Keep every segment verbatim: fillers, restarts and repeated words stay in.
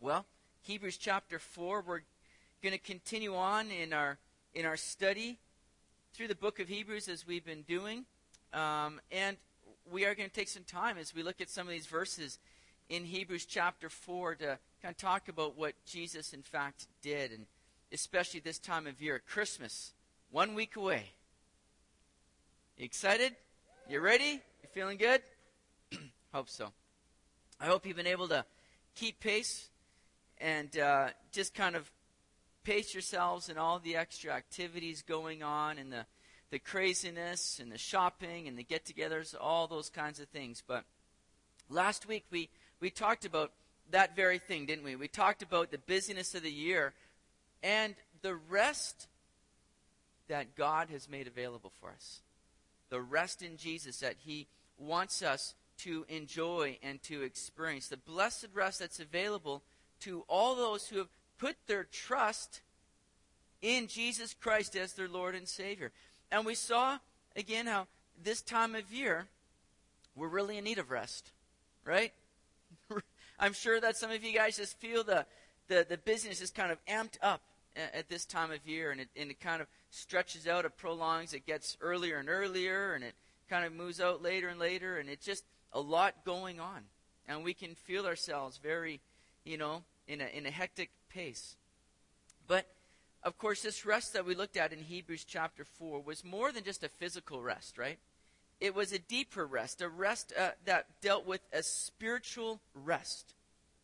Well, Hebrews chapter four, we're going to continue on in our in our study through the book of Hebrews as we've been doing. Um, and we are going to take some time as we look at some of these verses in Hebrews chapter four to kind of talk about what Jesus in fact did, and especially this time of year, Christmas, one week away. You excited? You ready? You feeling good? Hope so. I hope you've been able to keep pace and uh, just kind of pace yourselves in all the extra activities going on and the, the craziness and the shopping and the get-togethers, all those kinds of things. But last week we, we talked about that very thing, didn't we? We talked about the busyness of the year and the rest that God has made available for us. The rest in Jesus that He wants us to enjoy and to experience. The blessed rest that's available to all those who have put their trust in Jesus Christ as their Lord and Savior. And we saw, again, how this time of year, we're really in need of rest, right? I'm sure that some of you guys just feel the, the, the busyness is kind of amped up at, at this time of year, and it, and it kind of stretches out, it prolongs, it gets earlier and earlier, and it kind of moves out later and later, and it's just a lot going on. And we can feel ourselves very, you know, in a, in a hectic pace. But, of course, this rest that we looked at in Hebrews chapter four was more than just a physical rest, right? It was a deeper rest, a rest uh, that dealt with a spiritual rest.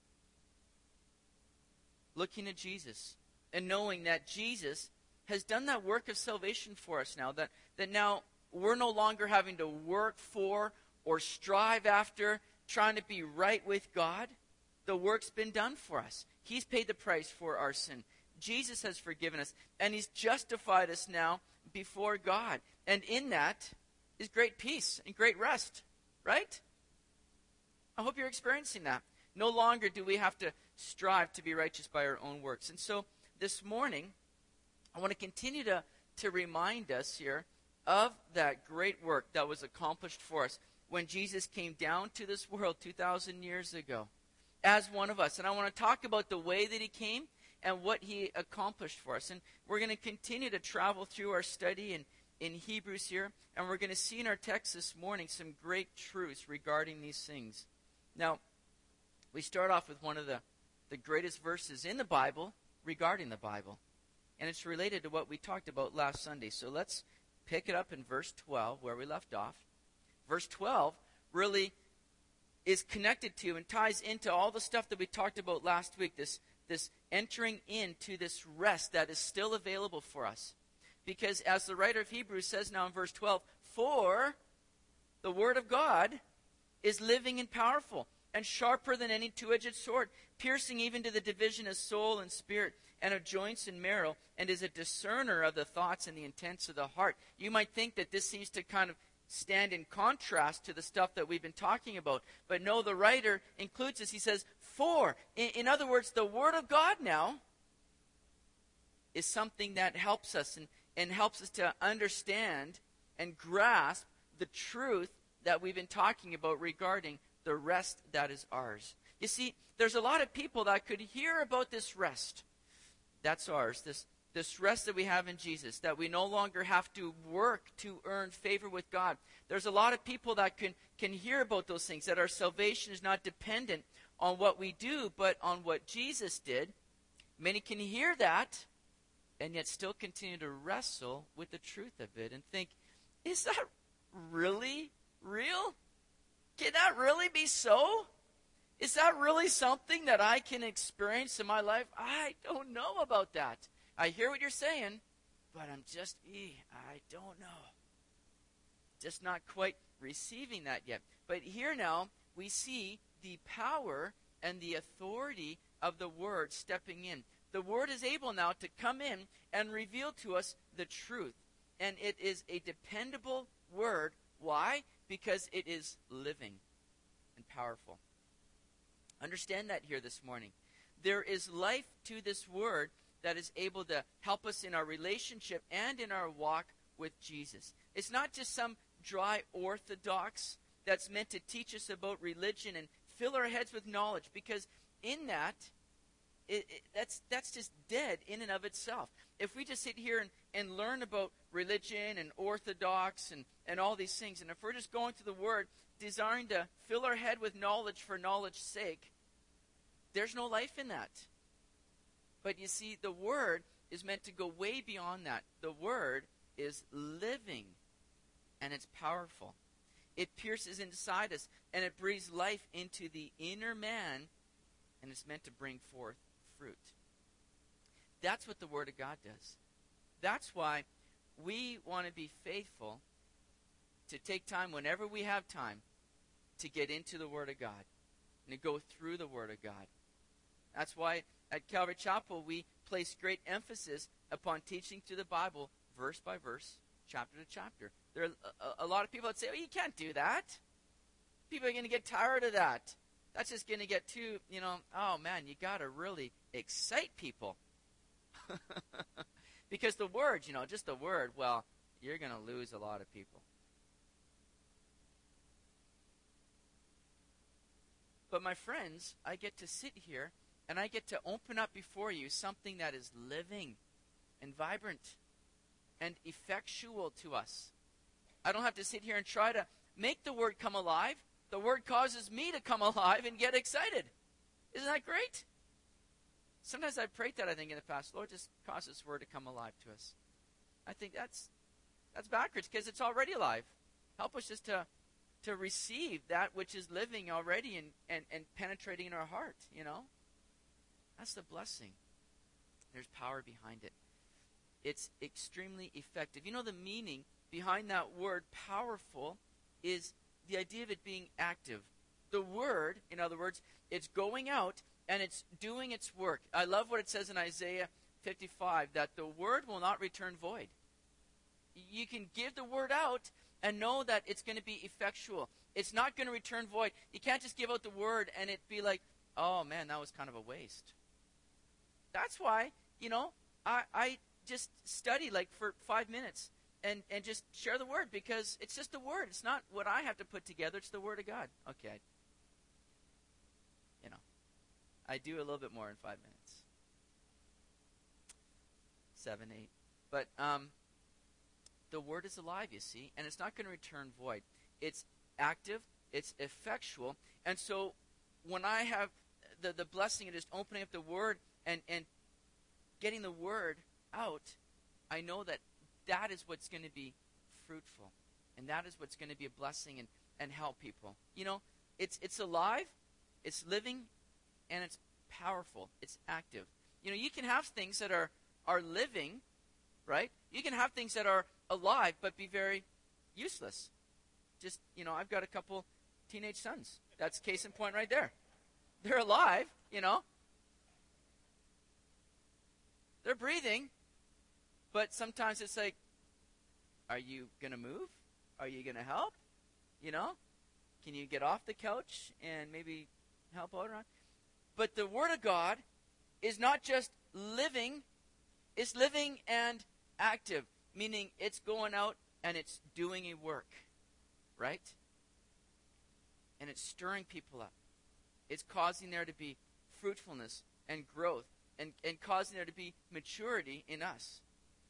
Looking at Jesus and knowing that Jesus has done that work of salvation for us now, that, that now we're no longer having to work for or strive after trying to be right with God. The work's been done for us. He's paid the price for our sin. Jesus has forgiven us, and He's justified us now before God. And in that is great peace and great rest, right? I hope you're experiencing that. No longer do we have to strive to be righteous by our own works. And so this morning, I want to continue to, to remind us here of that great work that was accomplished for us when Jesus came down to this world two thousand years ago as one of us. And I want to talk about the way that He came and what He accomplished for us. And we're going to continue to travel through our study in, in Hebrews here, and we're going to see in our text this morning some great truths regarding these things. Now, we start off with one of the, the greatest verses in the Bible regarding the Bible. And it's related to what we talked about last Sunday. So let's pick it up in verse twelve, where we left off. Verse twelve really is connected to and ties into all the stuff that we talked about last week, this, this entering into this rest that is still available for us. Because as the writer of Hebrews says now in verse twelve, for the Word of God is living and powerful and sharper than any two-edged sword, piercing even to the division of soul and spirit and of joints and marrow, and is a discerner of the thoughts and the intents of the heart. You might think that this seems to kind of stand in contrast to the stuff that we've been talking about. But no, the writer includes this. He says, for. In, in other words, the Word of God now is something that helps us and, and helps us to understand and grasp the truth that we've been talking about regarding the rest that is ours. You see, there's a lot of people that could hear about this rest that's ours, this This rest that we have in Jesus, that we no longer have to work to earn favor with God. There's a lot of people that can, can hear about those things, that our salvation is not dependent on what we do, but on what Jesus did. Many can hear that and yet still continue to wrestle with the truth of it and think, is that really real? Can that really be so? Is that really something that I can experience in my life? I don't know about that. I hear what you're saying, but I'm just, eh, I don't know. Just not quite receiving that yet. But here now, we see the power and the authority of the Word stepping in. The Word is able now to come in and reveal to us the truth. And it is a dependable Word. Why? Because it is living and powerful. Understand that here this morning. There is life to this Word that is able to help us in our relationship and in our walk with Jesus. It's not just some dry orthodox that's meant to teach us about religion and fill our heads with knowledge, because in that, it, it, that's that's just dead in and of itself. If we just sit here and, and learn about religion and orthodox and, and all these things, and if we're just going through the Word, desiring to fill our head with knowledge for knowledge's sake, there's no life in that. But you see, the Word is meant to go way beyond that. The Word is living, and it's powerful. It pierces inside us, and it breathes life into the inner man, and it's meant to bring forth fruit. That's what the Word of God does. That's why we want to be faithful to take time whenever we have time to get into the Word of God and to go through the Word of God. That's why at Calvary Chapel we place great emphasis upon teaching through the Bible verse by verse, chapter to chapter. There are a, a lot of people that say, oh, you can't do that. People are going to get tired of that. That's just going to get too, you know, oh man, you got to really excite people. Because the word, you know, just the word, well, you're going to lose a lot of people. But my friends, I get to sit here and I get to open up before you something that is living and vibrant and effectual to us. I don't have to sit here and try to make the word come alive. The word causes me to come alive and get excited. Isn't that great? Sometimes I've prayed that, I think, in the past. Lord, just cause this word to come alive to us. I think that's that's backwards because it's already alive. Help us just to to receive that which is living already and, and, and penetrating in our heart, you know. That's the blessing. There's power behind it. It's extremely effective. You know, the meaning behind that word powerful is the idea of it being active. The word, in other words, it's going out and it's doing its work. I love what it says in Isaiah fifty-five, that the word will not return void. You can give the word out and know that it's going to be effectual. It's not going to return void. You can't just give out the word and it be like, oh man, that was kind of a waste. That's why, you know, I, I just study like for five minutes and, and just share the word, because it's just the word. It's not what I have to put together. It's the word of God. Okay. You know, I do a little bit more in five minutes. Seven, eight. But um, the word is alive, you see, and it's not going to return void. It's active. It's effectual. And so when I have the, the blessing of just opening up the word and, and getting the word out, I know that that is what's going to be fruitful. And that is what's going to be a blessing and, and help people. You know, it's it's alive, it's living, and it's powerful. It's active. You know, you can have things that are, are living, right? You can have things that are alive but be very useless. Just, you know, I've got a couple teenage sons. That's case in point right there. They're alive, you know. They're breathing, but sometimes it's like, are you going to move? Are you going to help? You know? Can you get off the couch and maybe help out around? But the Word of God is not just living, it's living and active, meaning it's going out and it's doing a work, right? And it's stirring people up. It's causing there to be fruitfulness and growth and, and causing there to be maturity in us.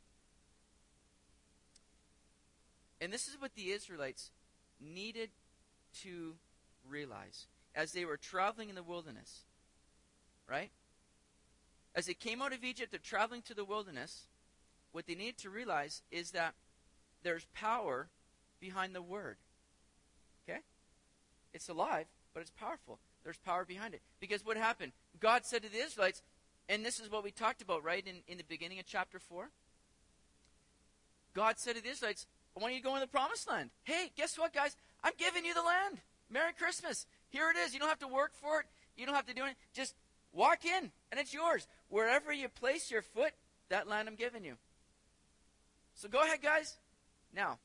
And this is what the Israelites needed to realize as they were traveling in the wilderness, right? As they came out of Egypt, they're traveling to the wilderness. What they needed to realize is that there's power behind the word. Okay? It's alive, but it's powerful. There's power behind it. Because what happened? God said to the Israelites, and this is what we talked about, right, in, in the beginning of chapter four. God said to the Israelites, I want you to go in the promised land. Hey, guess what, guys? I'm giving you the land. Merry Christmas. Here it is. You don't have to work for it. You don't have to do it. Just walk in, and it's yours. Wherever you place your foot, that land I'm giving you. So go ahead, guys. Now,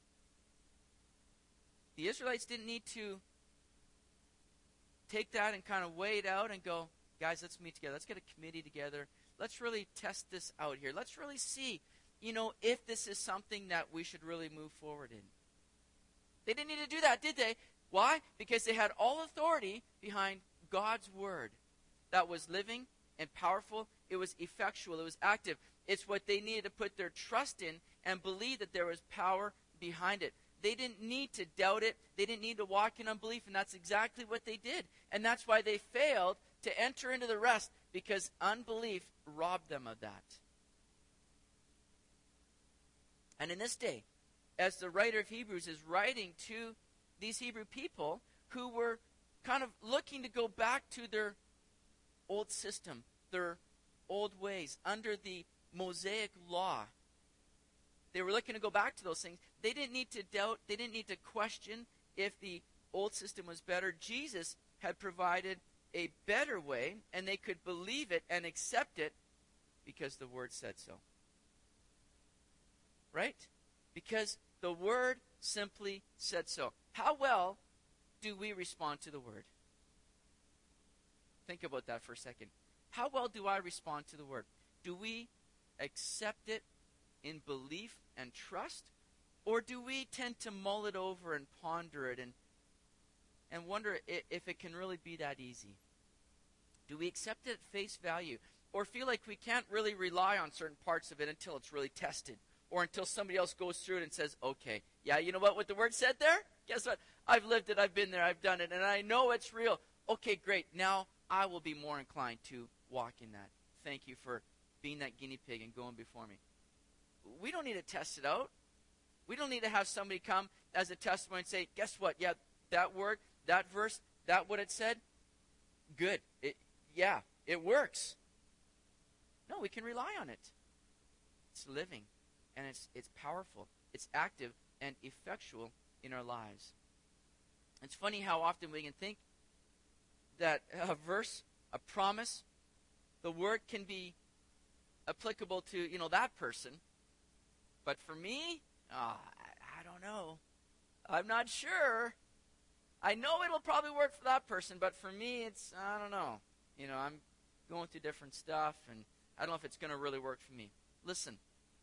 the Israelites didn't need to take that and kind of weigh it out and go, guys, let's meet together. Let's get a committee together. Let's really test this out here. Let's really see, you know, if this is something that we should really move forward in. They didn't need to do that, did they? Why? Because they had all authority behind God's word that was living and powerful. It was effectual. It was active. It's what they needed to put their trust in and believe that there was power behind it. They didn't need to doubt it. They didn't need to walk in unbelief, and that's exactly what they did. And that's why they failed to enter into the rest, because unbelief robbed them of that. And in this day, as the writer of Hebrews is writing to these Hebrew people who were kind of looking to go back to their old system, their old ways, under the Mosaic law. They were looking to go back to those things. They didn't need to doubt. They didn't need to question if the old system was better. Jesus had provided a better way, and they could believe it and accept it because the Word said so. Right? Because the Word simply said so. How well do we respond to the Word? Think about that for a second. How well do I respond to the Word? Do we accept it in belief and trust? Or do we tend to mull it over and ponder it and, and wonder if it can really be that easy? Do we accept it at face value? Or feel like we can't really rely on certain parts of it until it's really tested? Or until somebody else goes through it and says, okay, yeah, you know what, what the Word said there? Guess what? I've lived it, I've been there, I've done it, and I know it's real. Okay, great. Now I will be more inclined to walk in that. Thank you for being that guinea pig and going before me. We don't need to test it out. We don't need to have somebody come as a testimony and say, guess what? Yeah, that word, that verse, that what it said, good. It, yeah, it works. No, we can rely on it. It's living, and it's it's powerful. It's active and effectual in our lives. It's funny how often we can think that a verse, a promise, the word can be applicable to, you know, that person. But for me, oh, I, I don't know. I'm not sure. I know it'll probably work for that person, but for me, it's, I don't know. You know, I'm going through different stuff, and I don't know if it's going to really work for me. Listen.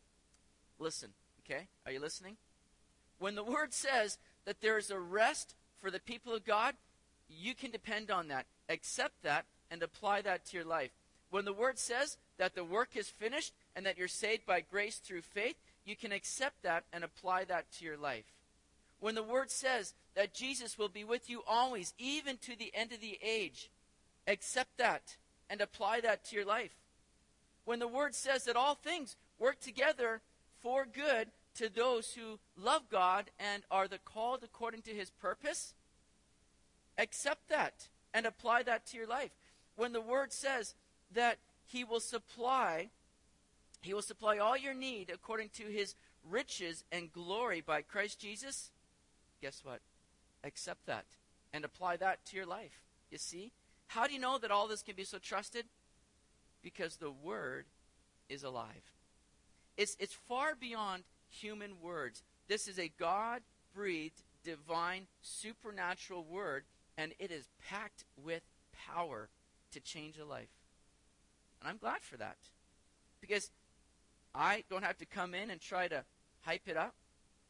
Listen, okay? Are you listening? When the Word says that there is a rest for the people of God, you can depend on that. Accept that and apply that to your life. When the Word says that the work is finished and that you're saved by grace through faith, you can accept that and apply that to your life. When the Word says that Jesus will be with you always, even to the end of the age, accept that and apply that to your life. When the Word says that all things work together for good to those who love God and are the called according to His purpose, accept that and apply that to your life. When the Word says that He will supply, He will supply all your need according to His riches and glory by Christ Jesus, guess what? Accept that and apply that to your life. You see? How do you know that all this can be so trusted? Because the Word is alive. It's, it's far beyond human words. This is a God-breathed, divine, supernatural word, and it is packed with power to change a life. And I'm glad for that. Because I don't have to come in and try to hype it up.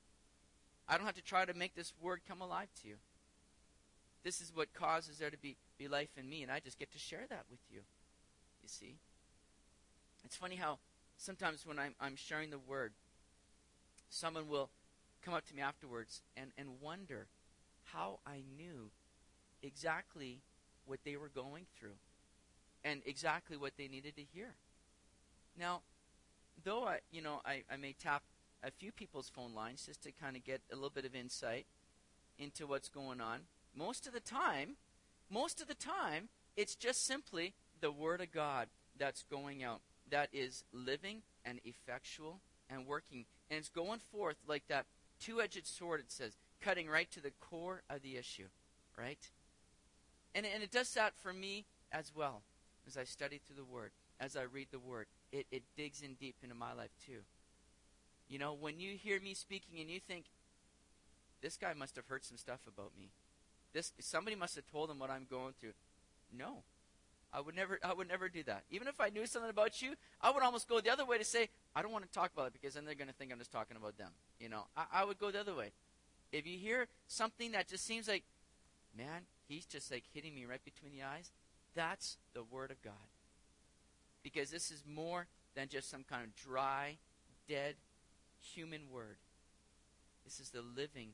I don't have to try to make this word come alive to you. This is what causes there to be, be life in me, and I just get to share that with you. You see? It's funny how sometimes when I'm, I'm sharing the word, someone will come up to me afterwards and, and wonder how I knew exactly what they were going through and exactly what they needed to hear. Now, though I, you know, I, I may tap a few people's phone lines just to kind of get a little bit of insight into what's going on, most of the time, most of the time, it's just simply the Word of God that's going out, that is living and effectual and working. And it's going forth like that two-edged sword, it says, cutting right to the core of the issue, right? And, and it does that for me as well, as I study through the Word, as I read the Word. It, it digs in deep into my life too. You know, when you hear me speaking and you think, this guy must have heard some stuff about me. This somebody must have told him what I'm going through. No. I would never I would never do that. Even if I knew something about you, I would almost go the other way to say, I don't want to talk about it because then they're going to think I'm just talking about them. You know, I, I would go the other way. If you hear something that just seems like, man, he's just like hitting me right between the eyes, that's the Word of God. because this is more than just some kind of dry, dead human word. This is the living,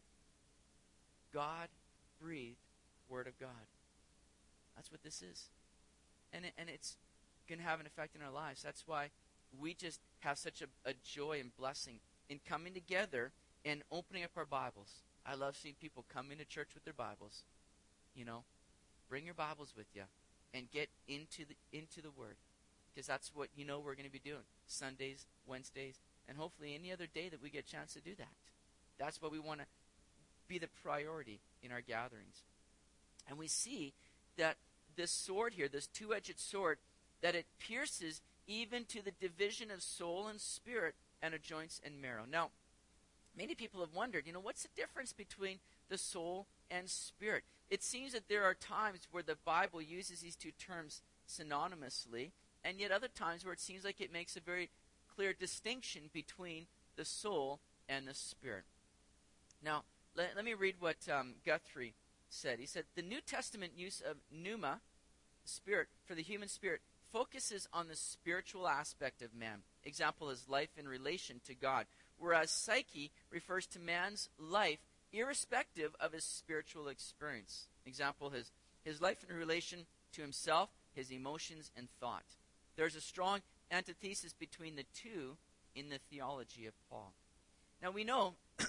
God-breathed Word of God. That's what this is. And, it, and it's going to have an effect in our lives. That's why we just have such a, a joy and blessing in coming together and opening up our Bibles. I love seeing people come into church with their Bibles. You know, bring your Bibles with you and get into the into the Word, because that's what you know we're going to be doing Sundays, Wednesdays, and hopefully any other day that we get a chance to do that. That's what we want to be the priority in our gatherings. And we see that this sword here, this two-edged sword, that it pierces even to the division of soul and spirit and of joints and marrow. Now, many people have wondered, you know, what's the difference between the soul and spirit? It seems that there are times where the Bible uses these two terms synonymously, and yet other times where it seems like it makes a very clear distinction between the soul and the spirit. Now, let, let me read what um, Guthrie said. He said, the New Testament use of pneuma, spirit, for the human spirit, focuses on the spiritual aspect of man. Example is life in relation to God, whereas psyche refers to man's life irrespective of his spiritual experience. Example is his life in relation to himself, his emotions, and thought. There's a strong antithesis between the two in the theology of Paul. Now we know,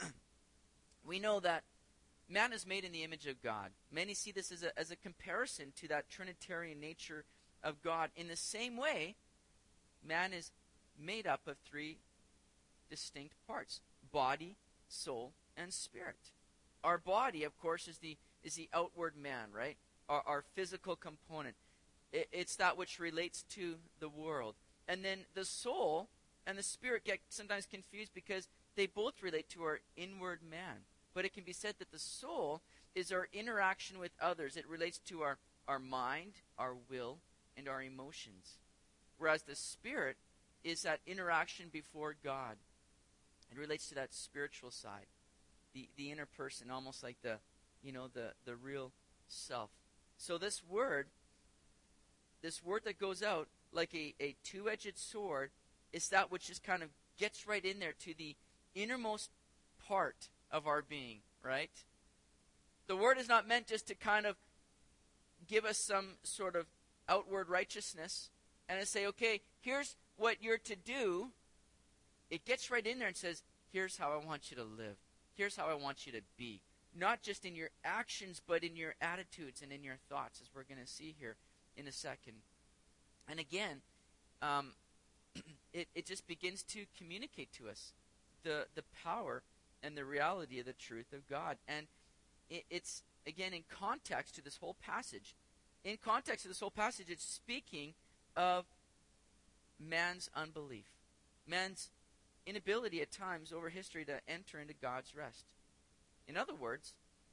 we know that man is made in the image of God. Many see this as a, as a comparison to that Trinitarian nature of God. In the same way, man is made up of three distinct parts: body, soul, and spirit. Our body, of course, is the is the outward man, right? Our, our physical component. It, it's that which relates to the world. And then the soul and the spirit get sometimes confused because they both relate to our inward man. But it can be said that the soul is our interaction with others. It relates to our, our mind, our will, and our emotions. Whereas the spirit is that interaction before God. It relates to that spiritual side, the, the inner person, almost like the, you know, the, the real self. So this word, this word that goes out like a, a two-edged sword, is that which just kind of gets right in there to the innermost part of our being, right? The word is not meant just to kind of give us some sort of outward righteousness and to say, okay, here's what you're to do. It gets right in there and says, here's how I want you to live. Here's how I want you to be. Not just in your actions, but in your attitudes and in your thoughts, as we're going to see here in a second. And again, um, it, it just begins to communicate to us the, the power and the reality of the truth of God. And it, it's, again, in context to this whole passage. In context to this whole passage, it's speaking of man's unbelief. Man's inability at times over history to enter into God's rest. In other words,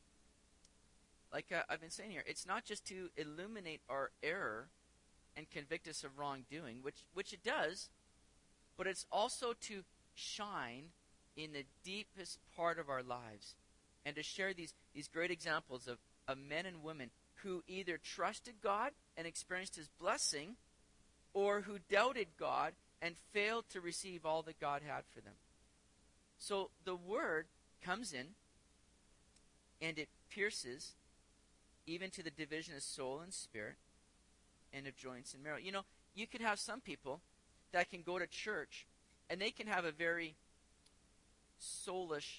like uh, I've been saying here, it's not just to illuminate our error and convict us of wrongdoing, which, which it does, but it's also to shine in the deepest part of our lives and to share these, these great examples of, of men and women who either trusted God and experienced His blessing, or who doubted God and failed to receive all that God had for them. So the word comes in and it pierces even to the division of soul and spirit and of joints and marrow. You know, you could have some people that can go to church and they can have a very soulish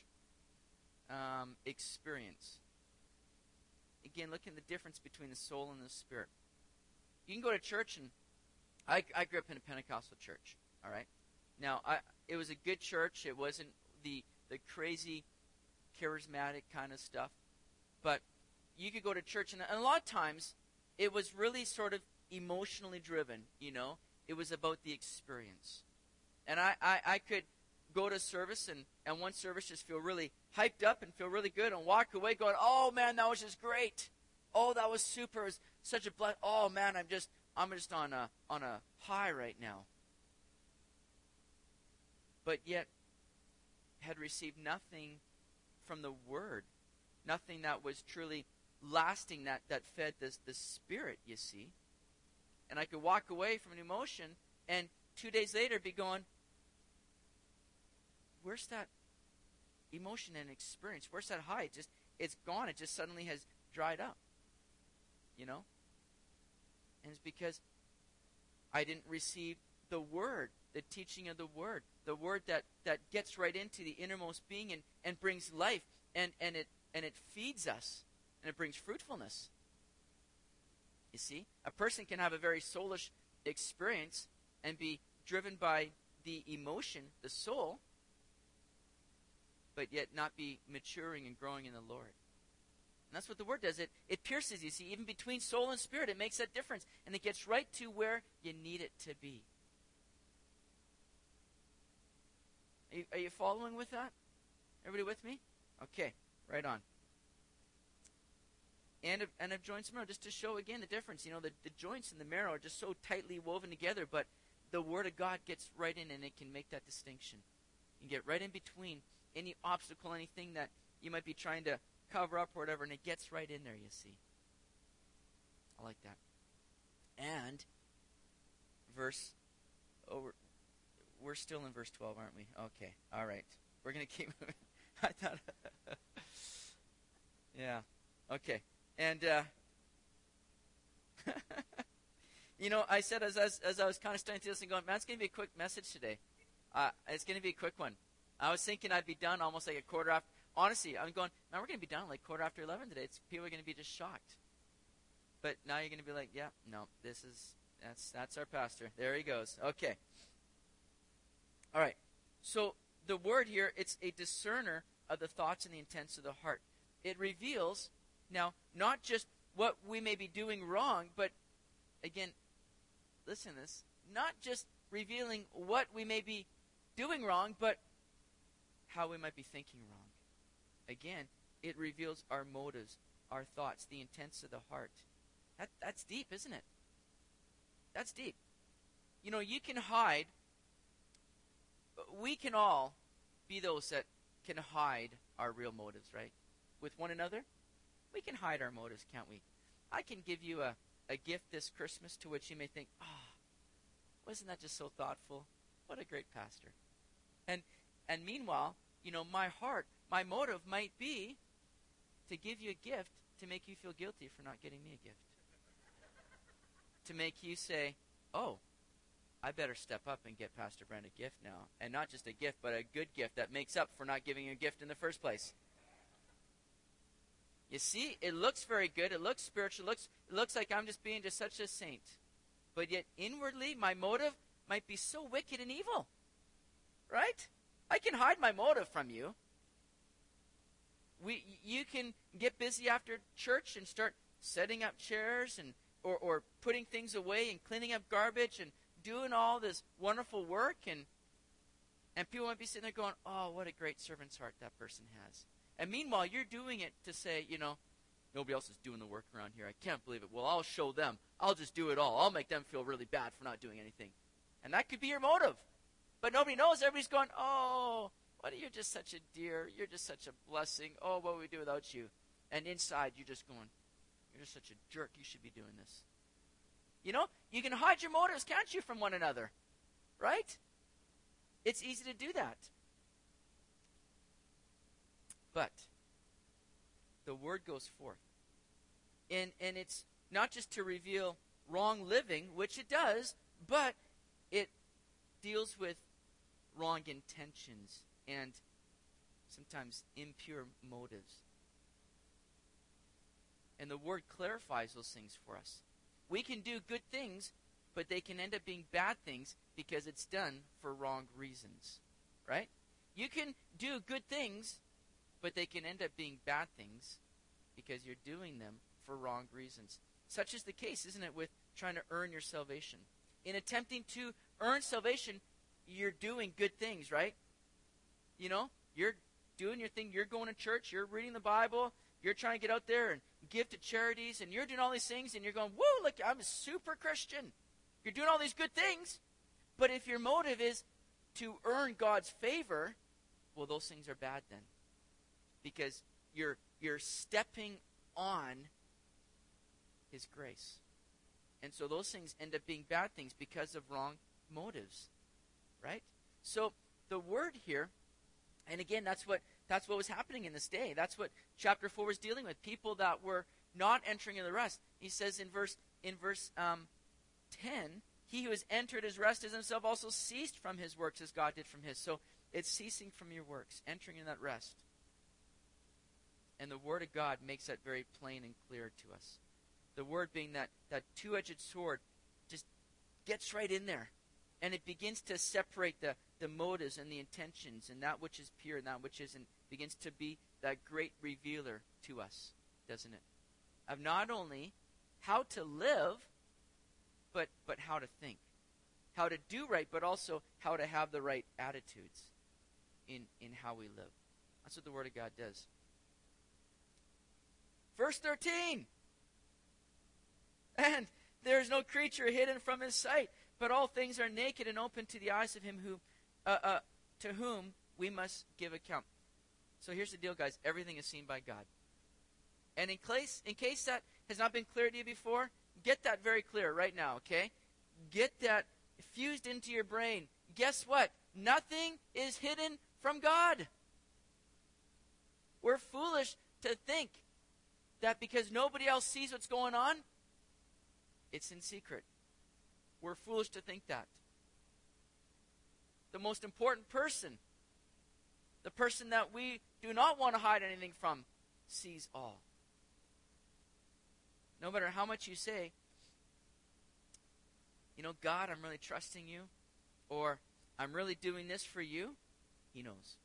um, experience. Again, look at the difference between the soul and the spirit. You can go to church, and I, I grew up in a Pentecostal church, all right? Now, I, it was a good church. It wasn't the, the crazy, charismatic kind of stuff. But you could go to church, and a lot of times it was really sort of emotionally driven, you know? It was about the experience. And I, I, I could go to service, and, and one service just feel really hyped up and feel really good and walk away going, oh, man, that was just great. Oh, that was super. It was such a blessing. Oh, man, I'm just... I'm just on a on a high right now. But yet had received nothing from the Word. Nothing that was truly lasting, that, that fed this the spirit, you see. And I could walk away from an emotion and two days later be going, where's that emotion and experience? Where's that high? It just, it's gone. It just suddenly has dried up. You know? And it's because I didn't receive the word, the teaching of the word, the word that, that gets right into the innermost being and, and brings life, and, and it and it feeds us, and it brings fruitfulness. You see? A person can have a very soulish experience and be driven by the emotion, the soul, but yet not be maturing and growing in the Lord. And that's what the word does. It it pierces, you see, even between soul and spirit. It makes that difference. And it gets right to where you need it to be. Are you, are you following with that? Everybody with me? Okay, right on. And of, and of joints and marrow, just to show again the difference. You know, the, the joints and the marrow are just so tightly woven together, but the word of God gets right in and it can make that distinction. You can get right in between any obstacle, anything that you might be trying to cover up or whatever, and it gets right in there, you see. I like that. And verse, oh, we're, we're still in verse twelve, aren't we? Okay, all right. We're going to keep moving. I thought, yeah, okay. And, uh, you know, I said as, as, as I was kind of studying through this and going, man, it's going to be a quick message today. Uh, it's going to be a quick one. I was thinking I'd be done almost like a quarter after. Honestly, I'm going, man, we're going to be done like quarter after eleven today. It's, people are going to be just shocked. But now you're going to be like, yeah, no, this is, that's that's our pastor. There he goes. Okay. All right. So the word here, it's a discerner of the thoughts and the intents of the heart. It reveals, now, not just what we may be doing wrong, but, again, listen to this, not just revealing what we may be doing wrong, but how we might be thinking wrong. Again, it reveals our motives, our thoughts, the intents of the heart. That, that's deep, isn't it? That's deep. You know, you can hide. We can all be those that can hide our real motives, right? With one another, we can hide our motives, can't we? I can give you a, a gift this Christmas to which you may think, ah, oh, wasn't that just so thoughtful? What a great pastor. And and meanwhile, you know, my heart, my motive might be to give you a gift to make you feel guilty for not getting me a gift. To make you say, oh, I better step up and get Pastor Brent a gift now. And not just a gift, but a good gift that makes up for not giving you a gift in the first place. You see, it looks very good. It looks spiritual. It looks, it looks like I'm just being just such a saint. But yet inwardly, my motive might be so wicked and evil. Right? I can hide my motive from you. We, you can get busy after church and start setting up chairs and or, or putting things away and cleaning up garbage and doing all this wonderful work. And, and people might be sitting there going, oh, what a great servant's heart that person has. And meanwhile, you're doing it to say, you know, nobody else is doing the work around here. I can't believe it. Well, I'll show them. I'll just do it all. I'll make them feel really bad for not doing anything. And that could be your motive. But nobody knows. Everybody's going, oh, what, you're just such a dear. You're just such a blessing. Oh, what would we do without you? And inside, you're just going, you're just such a jerk. You should be doing this. You know, you can hide your motives, can't you, from one another? Right? It's easy to do that. But the word goes forth. And, and it's not just to reveal wrong living, which it does, but it deals with wrong intentions and sometimes impure motives. And the word clarifies those things for us. We can do good things, but they can end up being bad things because it's done for wrong reasons. Right? You can do good things, but they can end up being bad things because you're doing them for wrong reasons. Such is the case, isn't it, with trying to earn your salvation. In attempting to earn salvation, you're doing good things, right? You know, you're doing your thing. You're going to church. You're reading the Bible. You're trying to get out there and give to charities. And you're doing all these things. And you're going, woo, look, I'm a super Christian. You're doing all these good things. But if your motive is to earn God's favor, well, those things are bad then. Because you're you're stepping on His grace. And so those things end up being bad things because of wrong motives, right? So the word here, and again, that's what that's what was happening in this day. That's what chapter four was dealing with. People that were not entering in the rest. He says in verse in verse um, ten, he who has entered his rest has himself also ceased from his works as God did from his. So it's ceasing from your works, entering in that rest. And the word of God makes that very plain and clear to us. The word being that, that two-edged sword just gets right in there. And it begins to separate the, the motives and the intentions and that which is pure and that which isn't. Begins to be that great revealer to us, doesn't it? Of not only how to live, but but how to think. How to do right, but also how to have the right attitudes in, in how we live. That's what the Word of God does. Verse thirteen. And there is no creature hidden from his sight, but all things are naked and open to the eyes of him who, uh, uh, to whom we must give account. So here's the deal, guys. Everything is seen by God. And in case, in case that has not been clear to you before, get that very clear right now, okay? Get that fused into your brain. Guess what? Nothing is hidden from God. We're foolish to think that because nobody else sees what's going on, it's in secret. We're foolish to think that. The most important person, the person that we do not want to hide anything from, sees all. No matter how much you say, you know, God, I'm really trusting you, or I'm really doing this for you, he knows.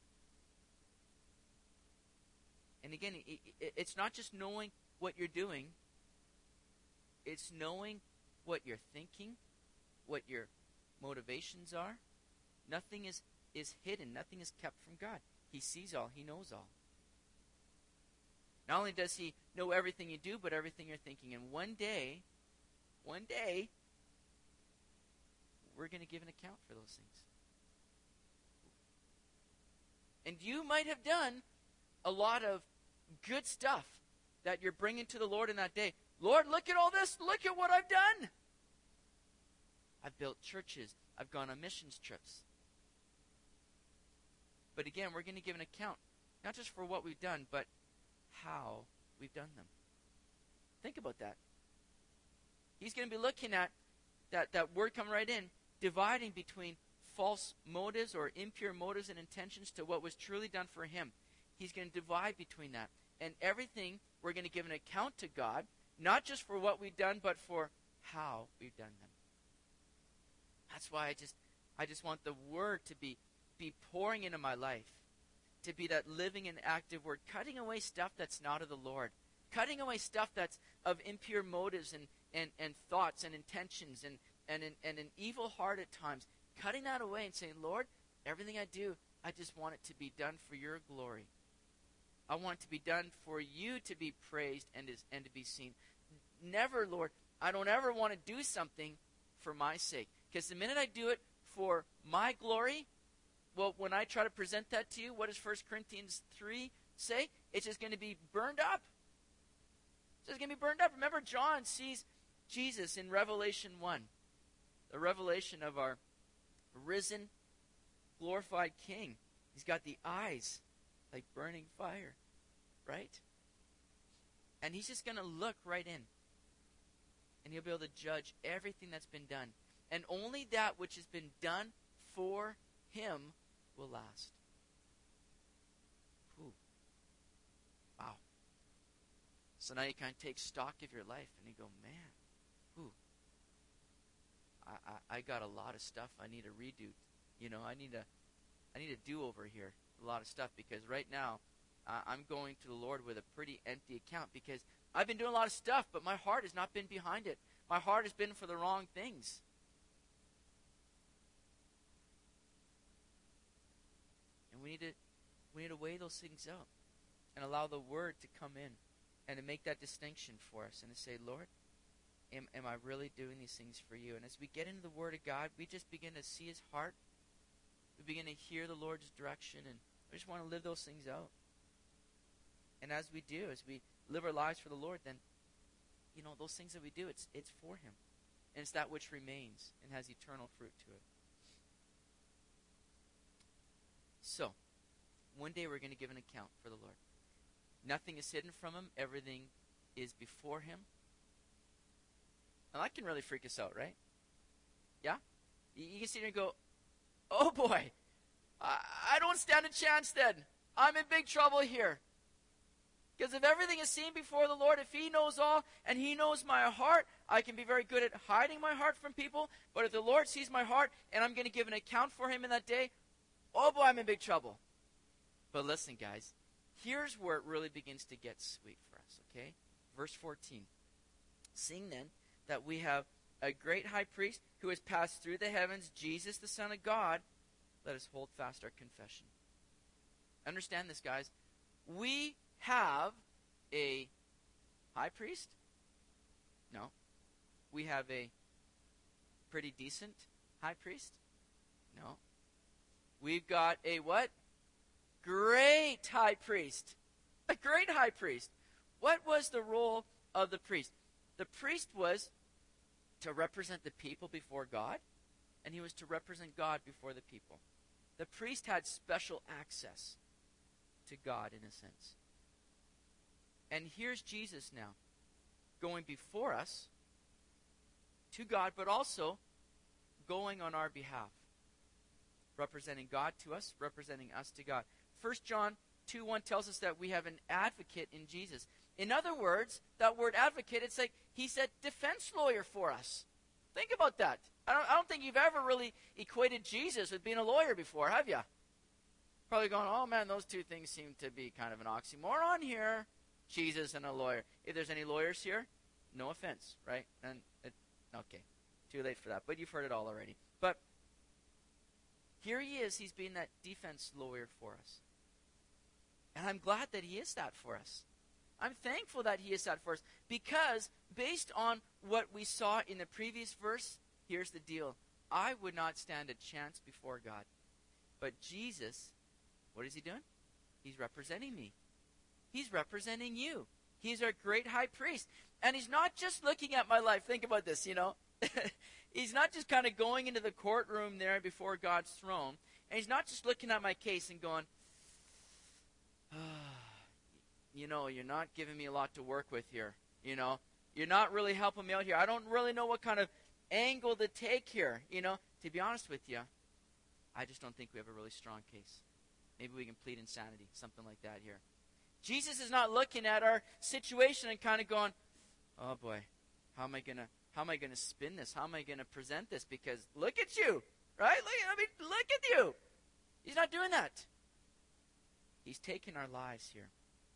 And again, it's not just knowing what you're doing, it's knowing what you're thinking, what your motivations are. Nothing is, is hidden. Nothing is kept from God. He sees all. He knows all. Not only does he know everything you do, but everything you're thinking. And one day, one day, we're going to give an account for those things. And you might have done a lot of good stuff that you're bringing to the Lord in that day. Lord, look at all this. Look at what I've done. I've built churches. I've gone on missions trips. But again, we're going to give an account, not just for what we've done, but how we've done them. Think about that. He's going to be looking at that, that word coming right in, dividing between false motives or impure motives and intentions to what was truly done for him. He's going to divide between that. And everything, we're going to give an account to God, not just for what we've done, but for how we've done them. That's why I just I just want the word to be, be pouring into my life, to be that living and active word, cutting away stuff that's not of the Lord, cutting away stuff that's of impure motives and, and, and thoughts and intentions and, and, and, and an evil heart at times, cutting that away and saying, Lord, everything I do, I just want it to be done for your glory. I want it to be done for you to be praised and, is, and to be seen. Never, Lord, I don't ever want to do something for my sake. Because the minute I do it for my glory, well, when I try to present that to you, what does First Corinthians three say? It's just going to be burned up. It's just going to be burned up. Remember, John sees Jesus in Revelation one. The revelation of our risen, glorified King. He's got the eyes like burning fire, right? And he's just going to look right in. And he'll be able to judge everything that's been done. And only that which has been done for him will last. Ooh. Wow. So now you kind of take stock of your life and you go, man, ooh, I, I, I got a lot of stuff I need to redo. You know, I need to, I need to do over here a lot of stuff because right now uh, I'm going to the Lord with a pretty empty account because I've been doing a lot of stuff, but my heart has not been behind it. My heart has been for the wrong things. And we need to we need to weigh those things out and allow the word to come in and to make that distinction for us and to say, Lord, am, am I really doing these things for you? And as we get into the word of God, we just begin to see his heart. We begin to hear the Lord's direction, and we just want to live those things out. And as we do, as we live our lives for the Lord, then, you know, those things that we do, it's it's for him. And it's that which remains and has eternal fruit to it. So, one day we're going to give an account for the Lord. Nothing is hidden from him. Everything is before him. Now, that can really freak us out, right? Yeah? You, you can sit here and go, oh boy, I, I don't stand a chance then. I'm in big trouble here. Because if everything is seen before the Lord, if he knows all and he knows my heart, I can be very good at hiding my heart from people. But if the Lord sees my heart and I'm going to give an account for him in that day, oh boy, I'm in big trouble. But listen, guys, here's where it really begins to get sweet for us, okay? Verse fourteen. Seeing then that we have a great high priest who has passed through the heavens, Jesus the Son of God, let us hold fast our confession. Understand this, guys. We have a high priest? No. We have a pretty decent high priest? No. We've got a what? Great high priest. A great high priest. What was the role of the priest? The priest was to represent the people before God, and he was to represent God before the people. The priest had special access to God in a sense. And here's Jesus now, going before us to God, but also going on our behalf, representing God to us, representing us to God. First John two one tells us that we have an advocate in Jesus. In other words, that word advocate, it's like he's a defense lawyer for us. Think about that. I don't, I don't think you've ever really equated Jesus with being a lawyer before, have you? Probably going, oh man, those two things seem to be kind of an oxymoron here. Jesus and a lawyer. If there's any lawyers here, no offense, right? And it, okay, too late for that. But you've heard it all already. But here he is. He's being that defense lawyer for us. And I'm glad that he is that for us. I'm thankful that he is that for us. Because based on what we saw in the previous verse, here's the deal. I would not stand a chance before God. But Jesus, what is he doing? He's representing me. He's representing you. He's our great high priest. And he's not just looking at my life. Think about this, you know. He's not just kind of going into the courtroom there before God's throne. And he's not just looking at my case and going, oh, you know, you're not giving me a lot to work with here. You know, you're not really helping me out here. I don't really know what kind of angle to take here. You know, to be honest with you, I just don't think we have a really strong case. Maybe we can plead insanity, something like that here. Jesus is not looking at our situation and kind of going, oh boy, how am I gonna how am I gonna spin this? How am I gonna present this? Because look at you, right? Look, I mean, look at you. He's not doing that. He's taking our lives here.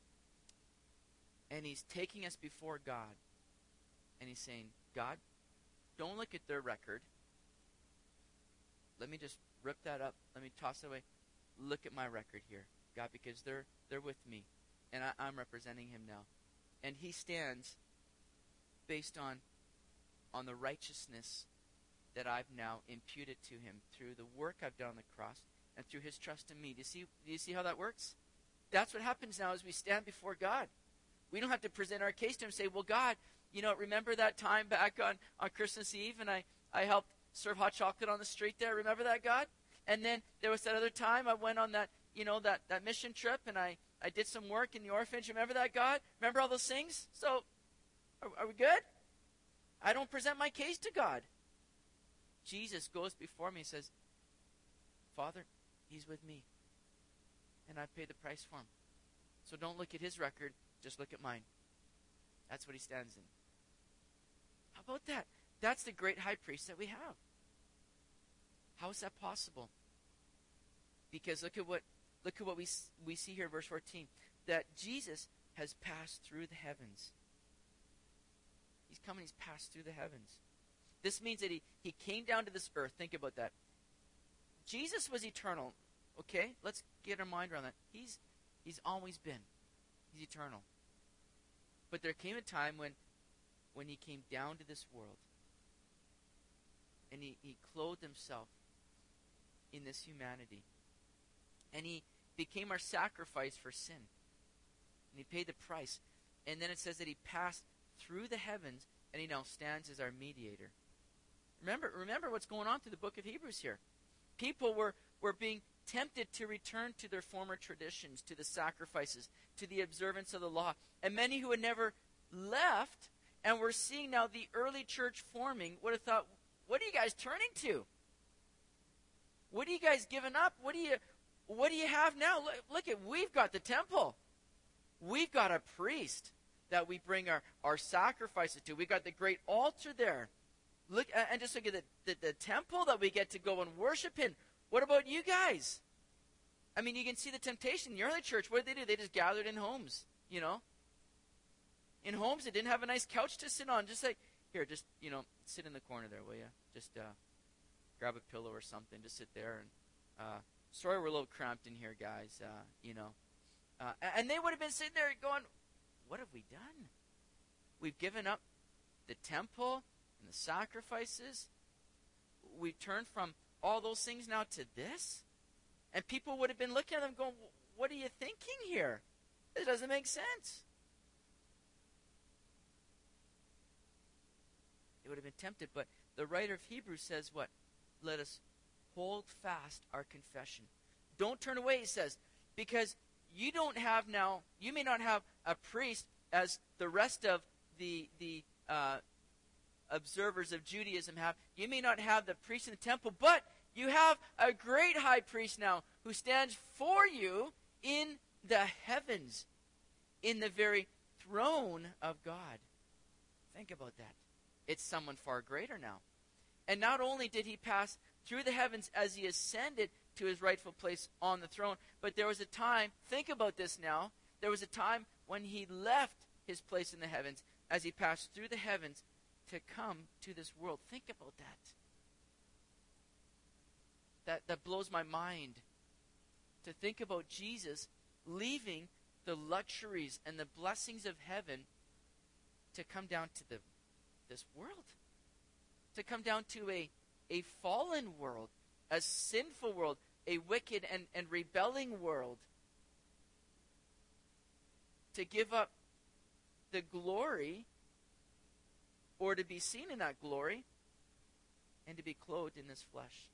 And he's taking us before God. And he's saying, God, don't look at their record. Let me just rip that up. Let me toss it away. Look at my record here, God, because they're they're with me. And I, I'm representing him now. And he stands based on, on the righteousness that I've now imputed to him through the work I've done on the cross and through his trust in me. Do you see, do you see how that works? That's what happens now as we stand before God. We don't have to present our case to him and say, well, God, you know, remember that time back on, on Christmas Eve and I, I helped serve hot chocolate on the street there? Remember that, God? And then there was that other time I went on that, you know, that, that mission trip and I, I did some work in the orphanage. Remember that, God? Remember all those things? So, are, are we good? I don't present my case to God. Jesus goes before me and says, Father, he's with me. And I paid the price for him. So don't look at his record, just look at mine. That's what he stands in. How about that? That's the great high priest that we have. How is that possible? Because look at what look at what we we see here in verse fourteen, that Jesus has passed through the heavens. He's come and he's passed through the heavens. This means that he, he came down to this earth. Think about that. Jesus was eternal. Okay? Let's get our mind around that. He's he's always been. He's eternal. But there came a time when when he came down to this world and he, he clothed himself in this humanity. And he became our sacrifice for sin. And he paid the price. And then it says that he passed through the heavens and he now stands as our mediator. Remember, remember what's going on through the book of Hebrews here. People were, were being tempted to return to their former traditions, to the sacrifices, to the observance of the law. And many who had never left and were seeing now the early church forming would have thought, what are you guys turning to? What are you guys giving up? What do you what do you have now? Look, look at, we've got the temple. We've got a priest that we bring our, our sacrifices to. We've got the great altar there. Look, and just look at the, the, the temple that we get to go and worship in. What about you guys? I mean, you can see the temptation in the early church. What did they do? They just gathered in homes, you know. In homes, they didn't have a nice couch to sit on. Just like, here, just, you know, sit in the corner there, will you? Just uh, grab a pillow or something. Just sit there. And uh, sorry we're a little cramped in here, guys, uh, you know. Uh, and they would have been sitting there going, what have we done? We've given up the temple and the sacrifices. We've turned from all those things now to this. And people would have been looking at them going, what are you thinking here? It doesn't make sense. They would have been tempted. But the writer of Hebrews says what? Let us hold fast our confession. Don't turn away, he says, because you don't have now, you may not have a priest as the rest of the the uh, observers of Judaism have. You may not have the priest in the temple, but you have a great high priest now who stands for you in the heavens, in the very throne of God. Think about that. It's someone far greater now. And not only did he pass through the heavens as he ascended to his rightful place on the throne, but there was a time, think about this now, there was a time when he left his place in the heavens as he passed through the heavens to come to this world. Think about that. That, that blows my mind. To think about Jesus leaving the luxuries and the blessings of heaven to come down to the this world. To come down to a, a fallen world, a sinful world, a wicked and, and rebelling world. To give up the glory, or to be seen in that glory, and to be clothed in this flesh.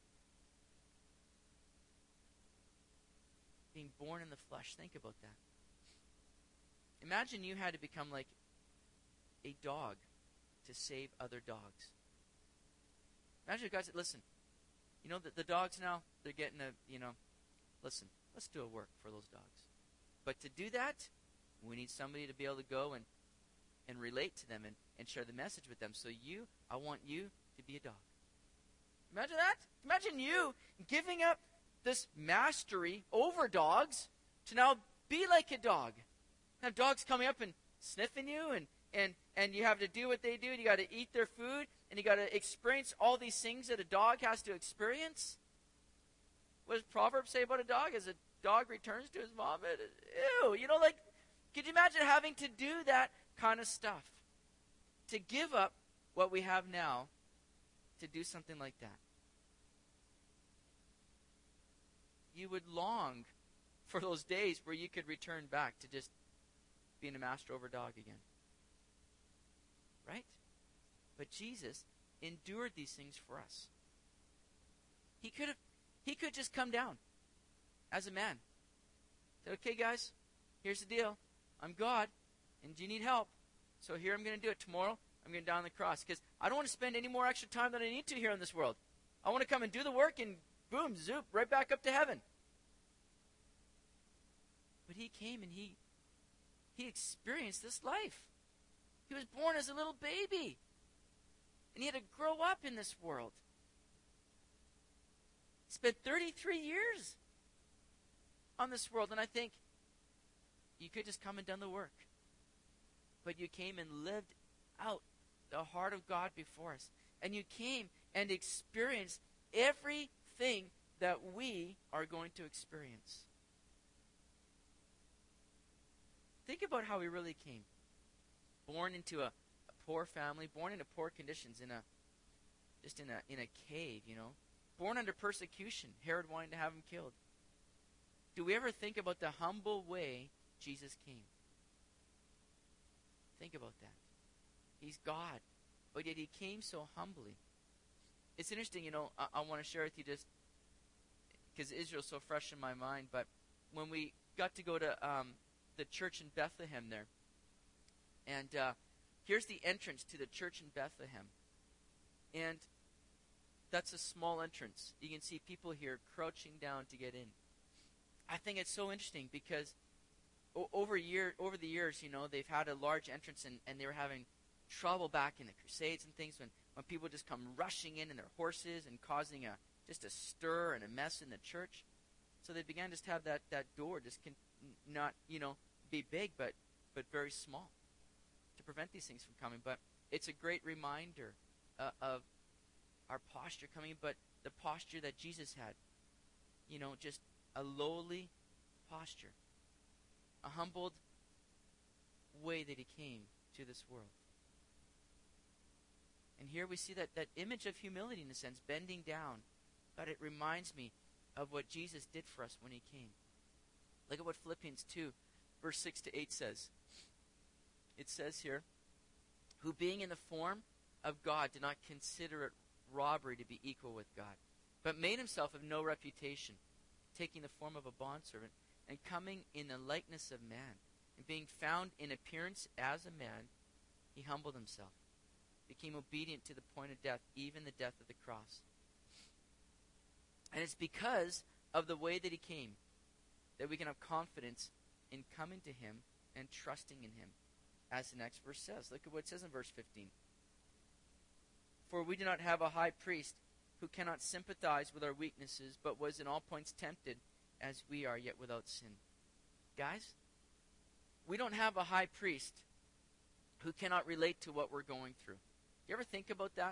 Being born in the flesh. Think about that. Imagine you had to become like a dog to save other dogs. Imagine if God said, listen, you know, the, the dogs now, they're getting a, you know, listen, let's do a work for those dogs. But to do that, we need somebody to be able to go and, and relate to them and, and share the message with them. So you, I want you to be a dog. Imagine that. Imagine you giving up this mastery over dogs to now be like a dog. Have dogs coming up and sniffing you, and, and, and you have to do what they do, and you got to eat their food, and you got to experience all these things that a dog has to experience. What does Proverbs say about a dog? As a dog returns to his mom, it, ew, you know, like, could you imagine having to do that kind of stuff? To give up what we have now to do something like that. You would long for those days where you could return back to just being a master over dog again. Right? But Jesus endured these things for us. He could have, he could just come down as a man. Say, okay, guys, here's the deal. I'm God, and do you need help? So here I'm going to do it. Tomorrow, I'm going to die on the cross, because I don't want to spend any more extra time than I need to here in this world. I want to come and do the work, and boom, zoop, right back up to heaven. But he came and he he experienced this life. He was born as a little baby. And he had to grow up in this world. He spent thirty-three years on this world. And I think you could just come and done the work. But you came and lived out the heart of God before us. And you came and experienced everything that we are going to experience. Think about how he really came. Born into a, a poor family, born into poor conditions, in a just in a in a cave, you know. Born under persecution, Herod wanting to have him killed. Do we ever think about the humble way Jesus came? Think about that. He's God, but yet he came so humbly. It's interesting, you know, I, I want to share with you just because Israel's so fresh in my mind, but when we got to go to um, the church in Bethlehem there, and uh, here's the entrance to the church in Bethlehem, and that's a small entrance. You can see people here crouching down to get in. I think it's so interesting because o- over year over the years, you know, they've had a large entrance, and, and they were having trouble back in the Crusades and things when, when people just come rushing in in their horses and causing a just a stir and a mess in the church. So they began just to have that, that door just can not, you know, be big, but but very small to prevent these things from coming. But it's a great reminder uh, of our posture coming, but the posture that Jesus had. You know, just a lowly posture. A humbled way that he came to this world. And here we see that, that image of humility in a sense, bending down. But it reminds me of what Jesus did for us when he came. Look at what Philippians two, verse six to eight says. It says here, who being in the form of God did not consider it robbery to be equal with God, but made himself of no reputation, taking the form of a bondservant, and coming in the likeness of man, and being found in appearance as a man, he humbled himself, became obedient to the point of death, even the death of the cross. And it's because of the way that he came that we can have confidence in coming to him and trusting in him. As the next verse says. Look at what it says in verse fifteen. For we do not have a high priest who cannot sympathize with our weaknesses, but was in all points tempted as we are, yet without sin. Guys, we don't have a high priest who cannot relate to what we're going through. You ever think about that?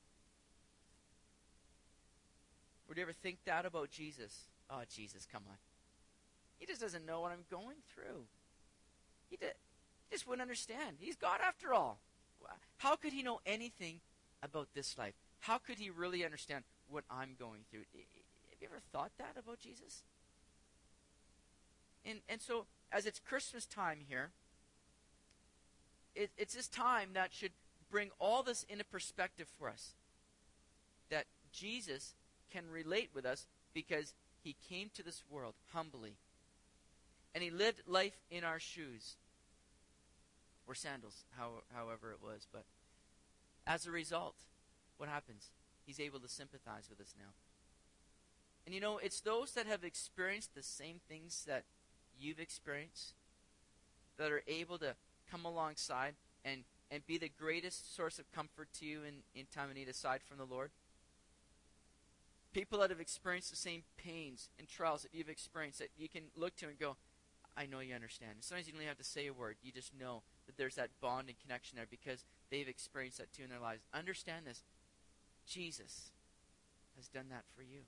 Would you ever think that about Jesus? Oh, Jesus, come on. He just doesn't know what I'm going through. He, did, he just wouldn't understand. He's God after all. How could he know anything about this life? How could he really understand what I'm going through? Have you ever thought that about Jesus? And and so, as it's Christmas time here, it, it's this time that should bring all this into perspective for us. That Jesus can relate with us because he came to this world humbly. And he lived life in our shoes. Or sandals, how, however it was. But as a result, what happens? He's able to sympathize with us now. And you know, it's those that have experienced the same things that you've experienced that are able to come alongside and, and be the greatest source of comfort to you in, in time of need aside from the Lord. People that have experienced the same pains and trials that you've experienced that you can look to and go, I know you understand. And sometimes you don't even have to say a word. You just know that there's that bond and connection there because they've experienced that too in their lives. Understand this. Jesus has done that for you.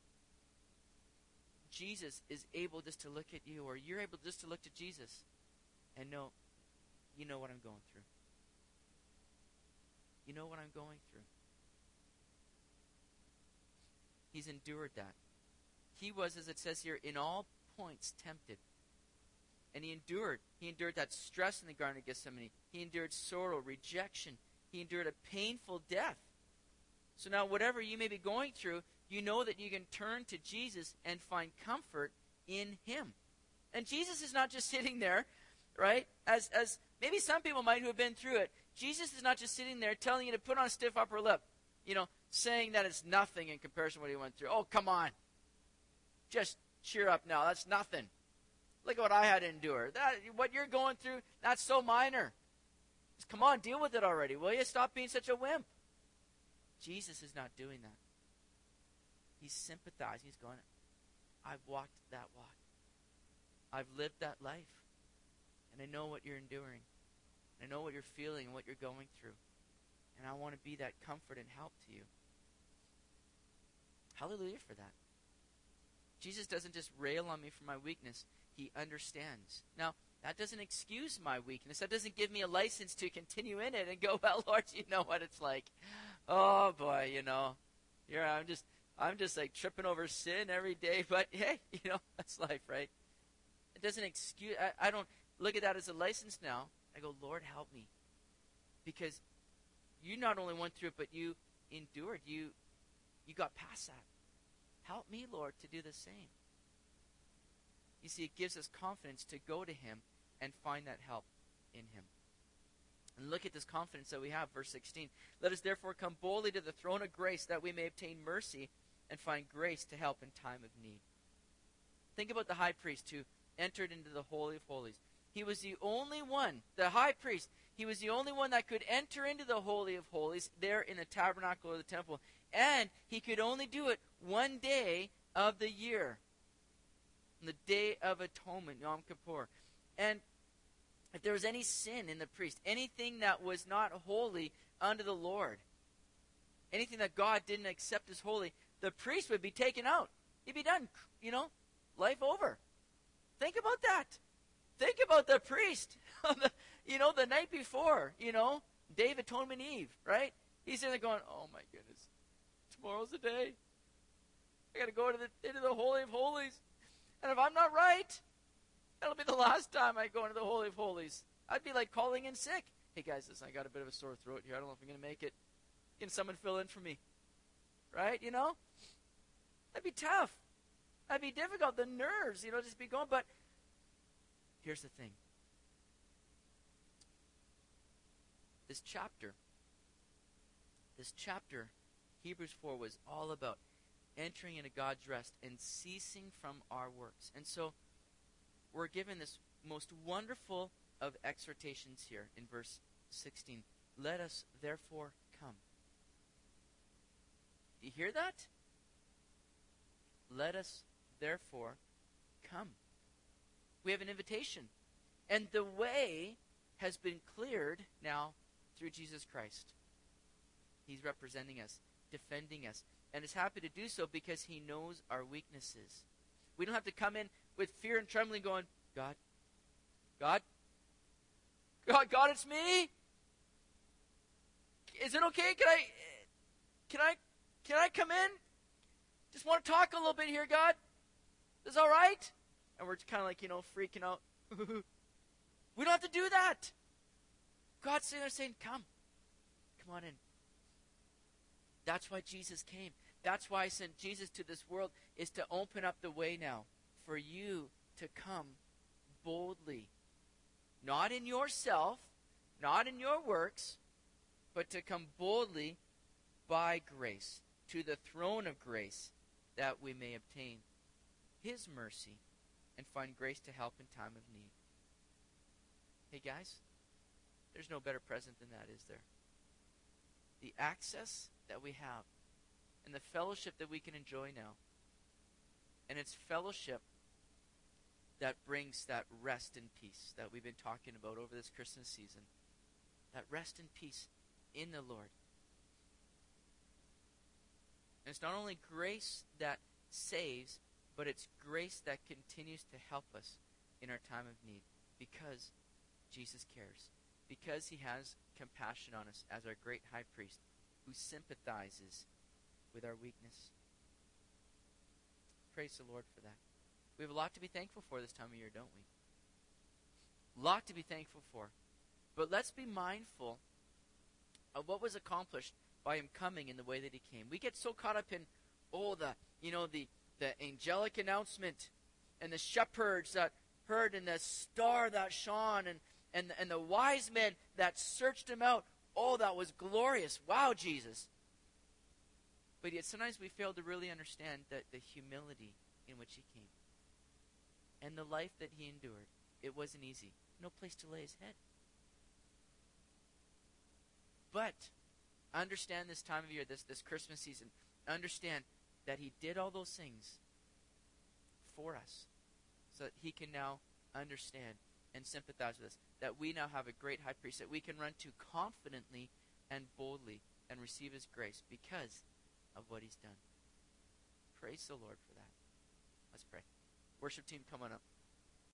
Jesus is able just to look at you, or you're able just to look to Jesus and know, you know what I'm going through. You know what I'm going through. He's endured that. He was, as it says here, in all points tempted. And he endured. He endured that stress in the Garden of Gethsemane. He endured sorrow, rejection. He endured a painful death. So now whatever you may be going through, you know that you can turn to Jesus and find comfort in him. And Jesus is not just sitting there, right? As as maybe some people might who have been through it. Jesus is not just sitting there telling you to put on a stiff upper lip. You know, saying that it's nothing in comparison to what he went through. Oh, come on. Just cheer up now. That's nothing. Look at what I had to endure. That, what you're going through, that's so minor. Just come on, deal with it already, will you? Stop being such a wimp. Jesus is not doing that. He's sympathizing. He's going, I've walked that walk. I've lived that life. And I know what you're enduring. I know what you're feeling and what you're going through. And I want to be that comfort and help to you. Hallelujah for that. Jesus doesn't just rail on me for my weakness. He understands. Now, that doesn't excuse my weakness. That doesn't give me a license to continue in it and go, well, Lord, you know what it's like. Oh, boy, you know. Here I'm just, I'm just like tripping over sin every day. But, hey, you know, that's life, right? It doesn't excuse, I, I don't look at that as a license now. I go, Lord, help me. Because you not only went through it, but you endured. You, you got past that. help me, Lord, to do the same. You see, it gives us confidence to go to him and find that help in him. And look at this confidence that we have, verse sixteen. Let us therefore come boldly to the throne of grace, that we may obtain mercy and find grace to help in time of need. Think about the high priest who entered into the Holy of Holies. He was the only one, the high priest, he was the only one that could enter into the Holy of Holies there in the tabernacle or the temple. And he could only do it one day of the year, the Day of Atonement, Yom Kippur. And if there was any sin in the priest, anything that was not holy unto the Lord, anything that God didn't accept as holy, the priest would be taken out. He'd be done, you know, life over. Think about that. Think about the priest, you know, the night before, you know, Day of Atonement Eve, right? He's in there going, oh my goodness, tomorrow's the day. I got to go to the, into the Holy of Holies. And if I'm not right, that'll be the last time I go into the Holy of Holies. I'd be like calling in sick. Hey guys, listen, I got a bit of a sore throat here. I don't know if I'm going to make it. Can someone fill in for me? Right, you know? That'd be tough. That'd be difficult. The nerves, you know, just be going. But here's the thing. This chapter, this chapter, Hebrews four, was all about entering into God's rest and ceasing from our works. And so we're given this most wonderful of exhortations here in verse sixteen. Let us therefore come. Do you hear that? Let us therefore come. We have an invitation. And the way has been cleared now through Jesus Christ. He's representing us, defending us, and is happy to do so because he knows our weaknesses. We don't have to come in with fear and trembling going, God, God, God, God, it's me. Is it okay? Can I, can I, can I come in? Just want to talk a little bit here, God. Is all right? And we're kind of like, you know, freaking out. We don't have to do that. God's sitting there saying, come. Come on in. That's why Jesus came. That's why I sent Jesus to this world, is to open up the way now for you to come boldly. Not in yourself, not in your works, but to come boldly by grace to the throne of grace, that we may obtain his mercy and find grace to help in time of need. Hey guys, there's no better present than that, is there? The access that we have and the fellowship that we can enjoy now. And it's fellowship that brings that rest and peace that we've been talking about over this Christmas season. That rest and peace in the Lord. And it's not only grace that saves, but it's grace that continues to help us in our time of need, because Jesus cares, because he has compassion on us as our great high priest who sympathizes with our weakness. Praise the Lord for that. We have a lot to be thankful for this time of year, don't we? A lot to be thankful for. But let's be mindful of what was accomplished by him coming in the way that he came. We get so caught up in, oh, the, you know, the, the angelic announcement and the shepherds that heard and the star that shone and, and, and the wise men that searched him out. Oh, that was glorious. Wow, Jesus. But yet sometimes we fail to really understand the, the humility in which he came. And the life that he endured. It wasn't easy. No place to lay his head. But understand this time of year, this, this Christmas season, understand that he did all those things for us so that he can now understand and sympathize with us, that we now have a great high priest that we can run to confidently and boldly and receive his grace because of what he's done. Praise the Lord for that. Let's pray. Worship team, come on up.